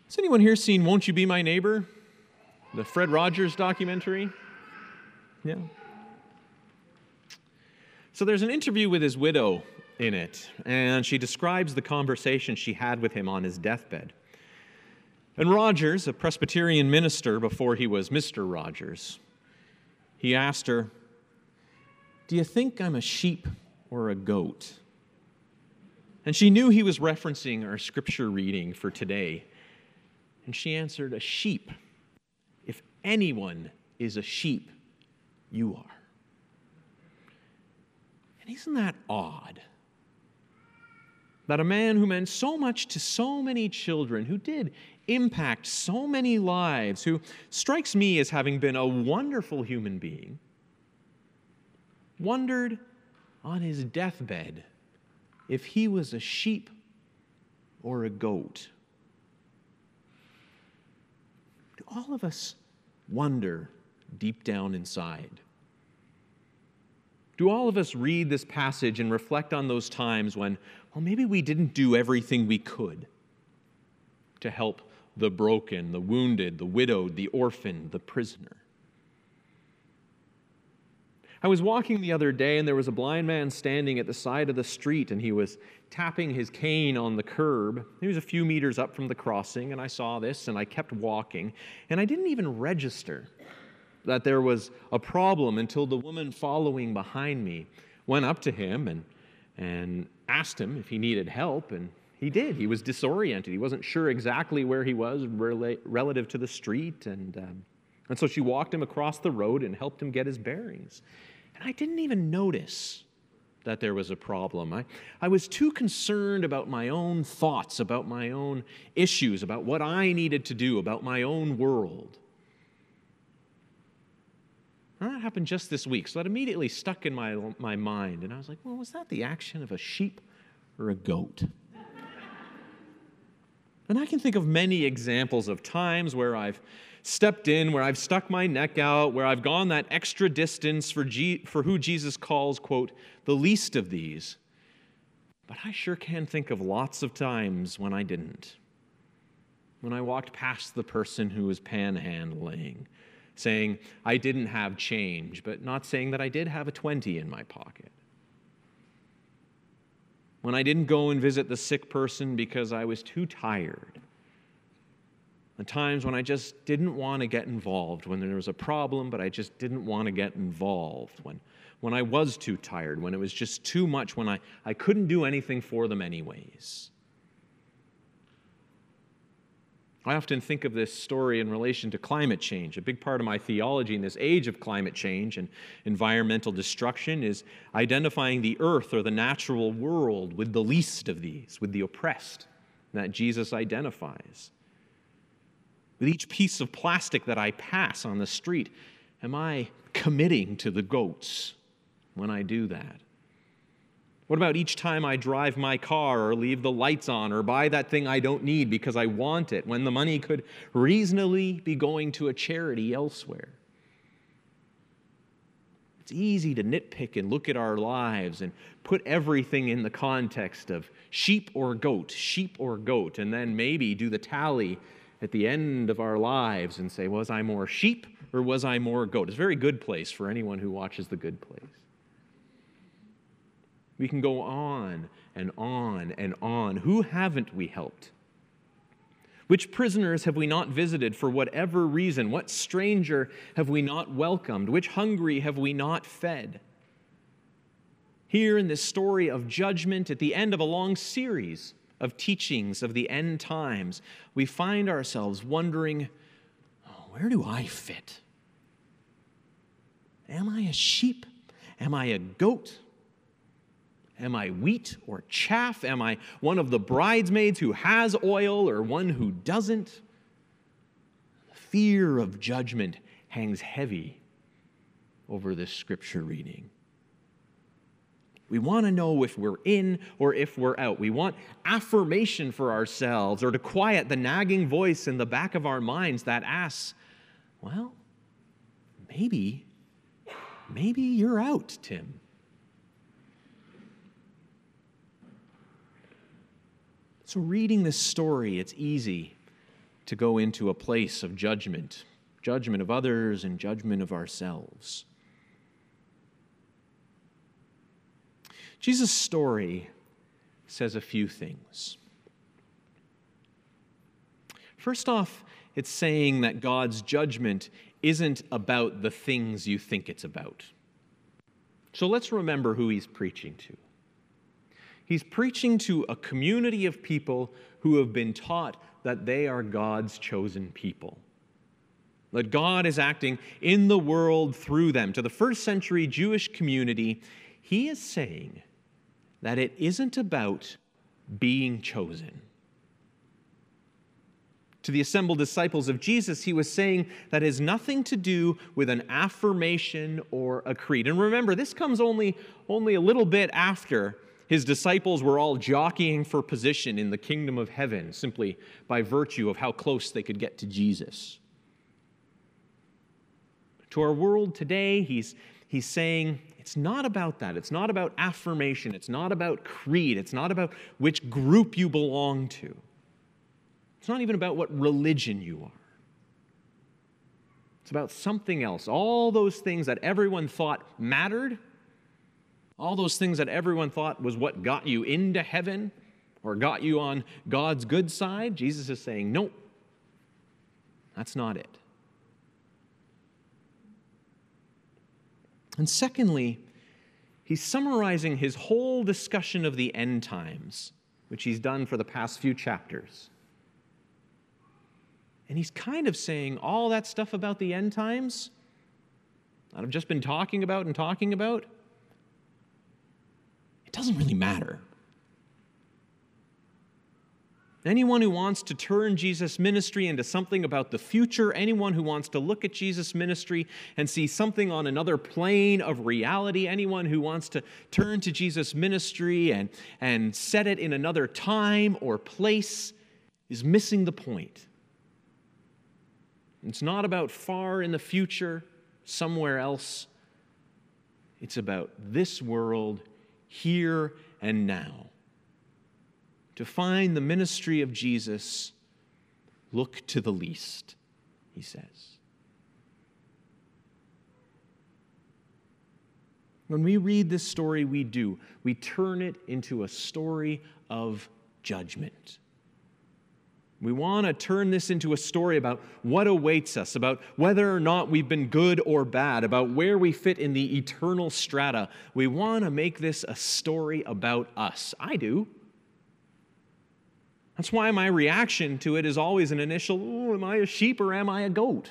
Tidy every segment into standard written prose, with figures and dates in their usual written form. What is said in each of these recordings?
Has anyone here seen Won't You Be My Neighbor? The Fred Rogers documentary? Yeah. So there's an interview with his widow in it, and she describes the conversation she had with him on his deathbed. And Rogers, a Presbyterian minister before he was Mr. Rogers, he asked her, "Do you think I'm a sheep or a goat?" And she knew he was referencing our scripture reading for today. And she answered, "A sheep. If anyone is a sheep, you are." And isn't that odd? That a man who meant so much to so many children, who did impact so many lives, who strikes me as having been a wonderful human being, wondered on his deathbed if he was a sheep or a goat. Do all of us wonder deep down inside? Do all of us read this passage and reflect on those times when, well, maybe we didn't do everything we could to help the broken, the wounded, the widowed, the orphan, the prisoner? I was walking the other day, and there was a blind man standing at the side of the street, and he was tapping his cane on the curb. He was a few meters up from the crossing, and I saw this, and I kept walking, and I didn't even register that there was a problem until the woman following behind me went up to him and asked him if he needed help, and he did. He was disoriented. He wasn't sure exactly where he was relative to the street, and so she walked him across the road and helped him get his bearings. And I didn't even notice that there was a problem. I was too concerned about my own thoughts, about my own issues, about what I needed to do, about my own world. And that happened just this week, so that immediately stuck in my mind. And I was like, well, was that the action of a sheep or a goat? And I can think of many examples of times where I've stepped in, where I've stuck my neck out, where I've gone that extra distance for who Jesus calls, quote, the least of these. But I sure can think of lots of times when I didn't. When I walked past the person who was panhandling, saying I didn't have change, but not saying that I did have a 20 in my pocket. When I didn't go and visit the sick person because I was too tired. The times when I just didn't want to get involved, when there was a problem, but I just didn't want to get involved, when I was too tired, when it was just too much, when I couldn't do anything for them anyways. I often think of this story in relation to climate change. A big part of my theology in this age of climate change and environmental destruction is identifying the earth or the natural world with the least of these, with the oppressed, that Jesus identifies. With each piece of plastic that I pass on the street, am I committing to the goats when I do that? What about each time I drive my car or leave the lights on or buy that thing I don't need because I want it, when the money could reasonably be going to a charity elsewhere? It's easy to nitpick and look at our lives and put everything in the context of sheep or goat, and then maybe do the tally at the end of our lives and say, was I more sheep or was I more goat? It's a very good place for anyone who watches The Good Place. We can go on and on and on. Who haven't we helped? Which prisoners have we not visited for whatever reason? What stranger have we not welcomed? Which hungry have we not fed? Here in this story of judgment, at the end of a long series of teachings of the end times, we find ourselves wondering, where do I fit? Am I a sheep? Am I a goat? Am I wheat or chaff? Am I one of the bridesmaids who has oil or one who doesn't? The fear of judgment hangs heavy over this scripture reading. We want to know if we're in or if we're out. We want affirmation for ourselves or to quiet the nagging voice in the back of our minds that asks, well, maybe you're out, Tim. So reading this story, it's easy to go into a place of judgment of others and judgment of ourselves. Jesus' story says a few things. First off, it's saying that God's judgment isn't about the things you think it's about. So let's remember who he's preaching to. He's preaching to a community of people who have been taught that they are God's chosen people, that God is acting in the world through them. To the first century Jewish community, he is saying that it isn't about being chosen. To the assembled disciples of Jesus, he was saying that has nothing to do with an affirmation or a creed. And remember, this comes only a little bit after his disciples were all jockeying for position in the kingdom of heaven simply by virtue of how close they could get to Jesus. To our world today, he's saying it's not about that. It's not about affirmation. It's not about creed. It's not about which group you belong to. It's not even about what religion you are. It's about something else. All those things that everyone thought mattered, all those things that everyone thought was what got you into heaven or got you on God's good side, Jesus is saying, nope, that's not it. And secondly, he's summarizing his whole discussion of the end times, which he's done for the past few chapters. And he's kind of saying all that stuff about the end times that I've just been talking about, it doesn't really matter. Anyone who wants to turn Jesus' ministry into something about the future, anyone who wants to look at Jesus' ministry and see something on another plane of reality, anyone who wants to turn to Jesus' ministry and set it in another time or place is missing the point. It's not about far in the future, somewhere else. It's about this world, here and now. To find the ministry of Jesus, look to the least, he says. When we read this story, we turn it into a story of judgment. We want to turn this into a story about what awaits us, about whether or not we've been good or bad, about where we fit in the eternal strata. We want to make this a story about us. I do. That's why my reaction to it is always an initial, am I a sheep or am I a goat?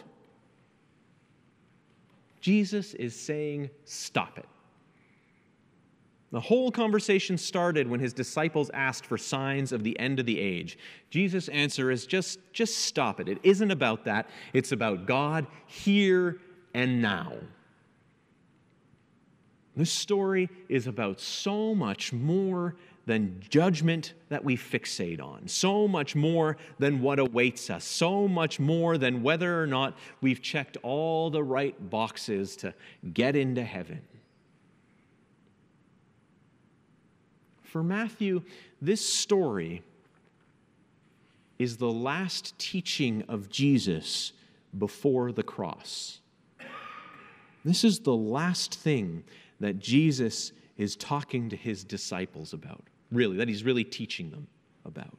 Jesus is saying, stop it. The whole conversation started when his disciples asked for signs of the end of the age. Jesus' answer is just stop it. It isn't about that. It's about God here and now. This story is about so much more than judgment that we fixate on, so much more than what awaits us, so much more than whether or not we've checked all the right boxes to get into heaven. For Matthew, this story is the last teaching of Jesus before the cross. This is the last thing that Jesus is talking to his disciples about, really, that he's really teaching them about.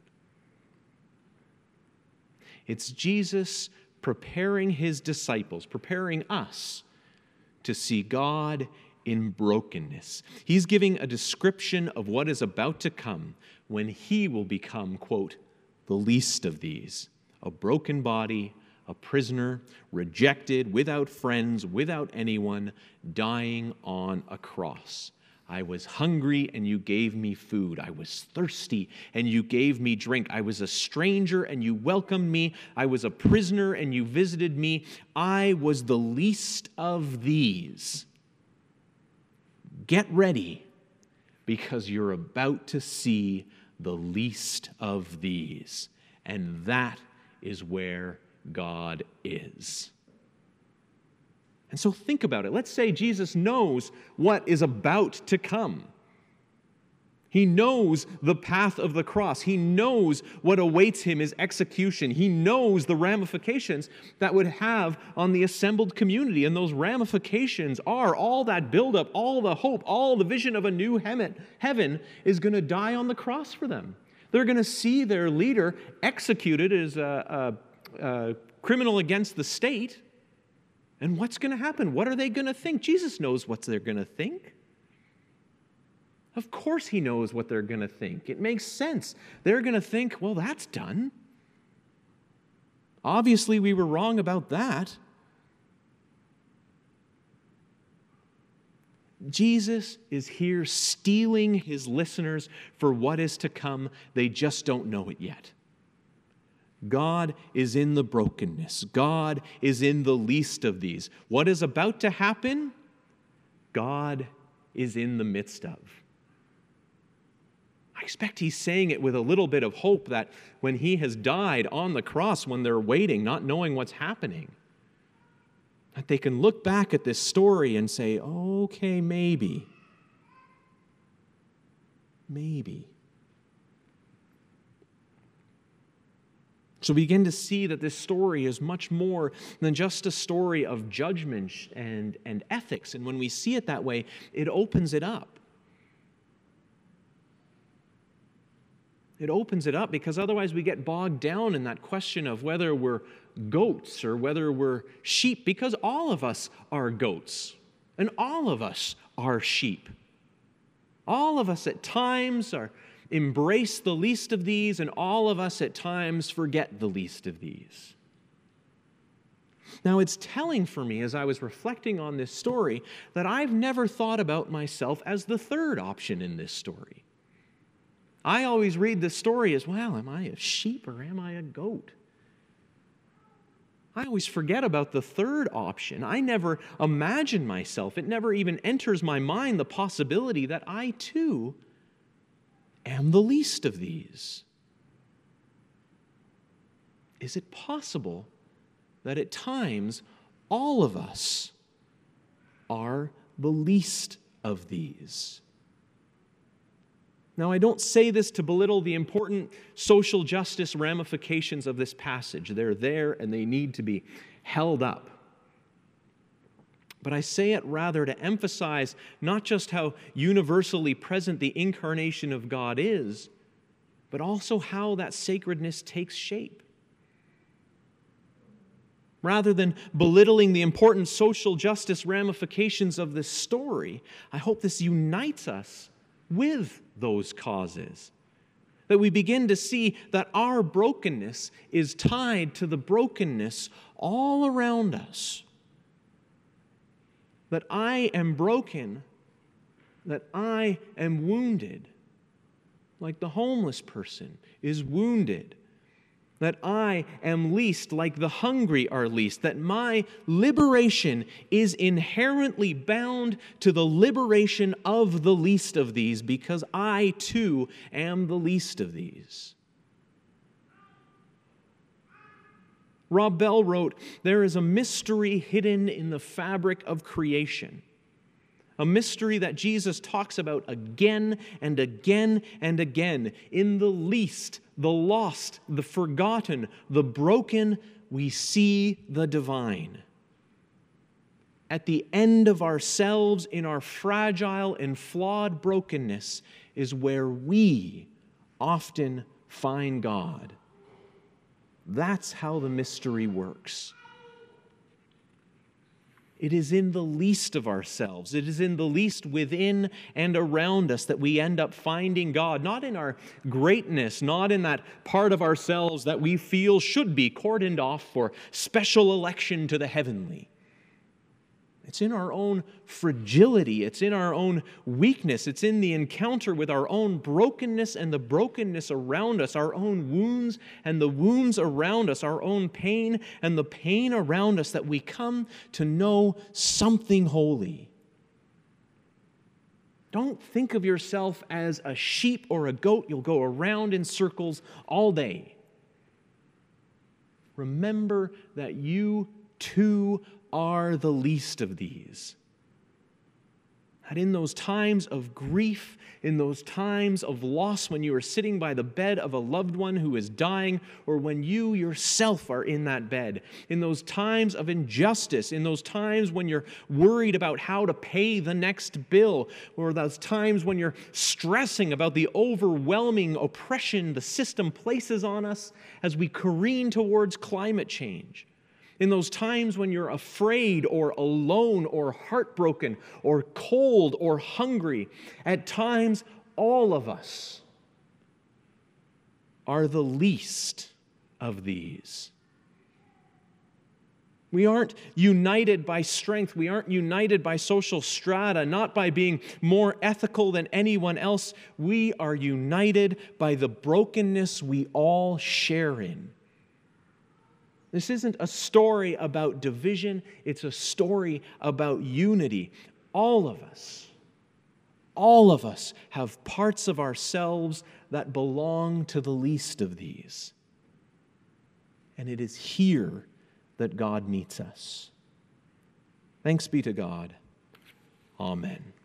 It's Jesus preparing his disciples, preparing us to see God in brokenness. He's giving a description of what is about to come when he will become, quote, the least of these, a broken body, a prisoner, rejected, without friends, without anyone, dying on a cross. I was hungry and you gave me food. I was thirsty and you gave me drink. I was a stranger and you welcomed me. I was a prisoner and you visited me. I was the least of these. Get ready, because you're about to see the least of these. And that is where God is. And so think about it. Let's say Jesus knows what is about to come. He knows the path of the cross. He knows what awaits him is execution. He knows the ramifications that would have on the assembled community. And those ramifications are all that buildup, all the hope, all the vision of a new heaven is going to die on the cross for them. They're going to see their leader executed as a criminal against the state. And what's going to happen? What are they going to think? Jesus knows what they're going to think. Of course he knows what they're going to think. It makes sense. They're going to think, well, that's done. Obviously, we were wrong about that. Jesus is here steeling his listeners for what is to come. They just don't know it yet. God is in the brokenness. God is in the least of these. What is about to happen? God is in the midst of. I expect he's saying it with a little bit of hope that when he has died on the cross, when they're waiting, not knowing what's happening, that they can look back at this story and say, okay, maybe. So we begin to see that this story is much more than just a story of judgment and ethics. And when we see it that way, it opens it up. It opens it up because otherwise we get bogged down in that question of whether we're goats or whether we're sheep, because all of us are goats and all of us are sheep. All of us at times embrace the least of these, and all of us at times forget the least of these. Now, it's telling for me as I was reflecting on this story that I've never thought about myself as the third option in this story. I always read this story as, well, am I a sheep or am I a goat? I always forget about the third option. I never imagine myself. It never even enters my mind the possibility that I too am the least of these. Is it possible that at times all of us are the least of these? Now, I don't say this to belittle the important social justice ramifications of this passage. They're there and they need to be held up. But I say it rather to emphasize not just how universally present the incarnation of God is, but also how that sacredness takes shape. Rather than belittling the important social justice ramifications of this story, I hope this unites us with those causes. That we begin to see that our brokenness is tied to the brokenness all around us. That I am broken, that I am wounded, like the homeless person is wounded. That I am least, like the hungry are least. That my liberation is inherently bound to the liberation of the least of these, because I too am the least of these. Rob Bell wrote, "There is a mystery hidden in the fabric of creation. A mystery that Jesus talks about again and again and again. In the least, the lost, the forgotten, the broken, we see the divine. At the end of ourselves, in our fragile and flawed brokenness, is where we often find God." That's how the mystery works. It is in the least of ourselves. It is in the least within and around us that we end up finding God, not in our greatness, not in that part of ourselves that we feel should be cordoned off for special election to the heavenly. It's in our own fragility. It's in our own weakness. It's in the encounter with our own brokenness and the brokenness around us, our own wounds and the wounds around us, our own pain and the pain around us, that we come to know something holy. Don't think of yourself as a sheep or a goat. You'll go around in circles all day. Remember that you too are the least of these. That in those times of grief, in those times of loss, when you are sitting by the bed of a loved one who is dying, or when you yourself are in that bed, in those times of injustice, in those times when you're worried about how to pay the next bill, or those times when you're stressing about the overwhelming oppression the system places on us as we careen towards climate change, in those times when you're afraid or alone or heartbroken or cold or hungry, at times all of us are the least of these. We aren't united by strength. We aren't united by social strata, not by being more ethical than anyone else. We are united by the brokenness we all share in. This isn't a story about division, it's a story about unity. All of us have parts of ourselves that belong to the least of these. And it is here that God meets us. Thanks be to God. Amen.